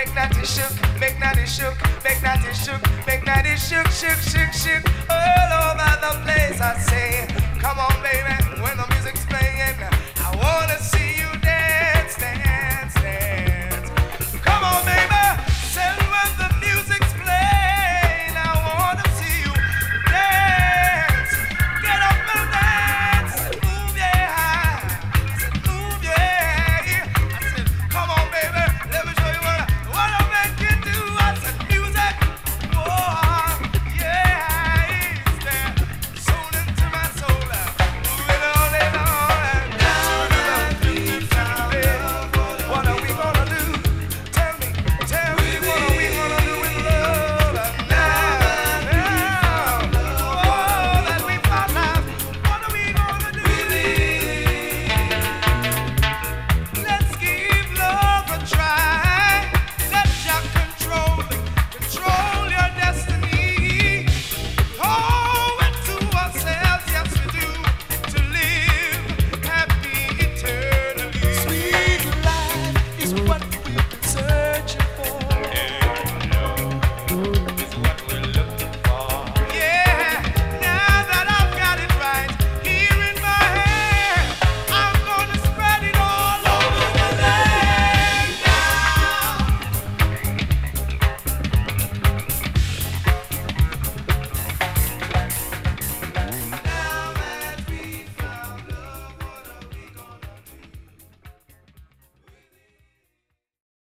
make natty shook, make natty shook, make natty shook, make natty shook, shook, shook, shook, all over the place. I say, come on, baby.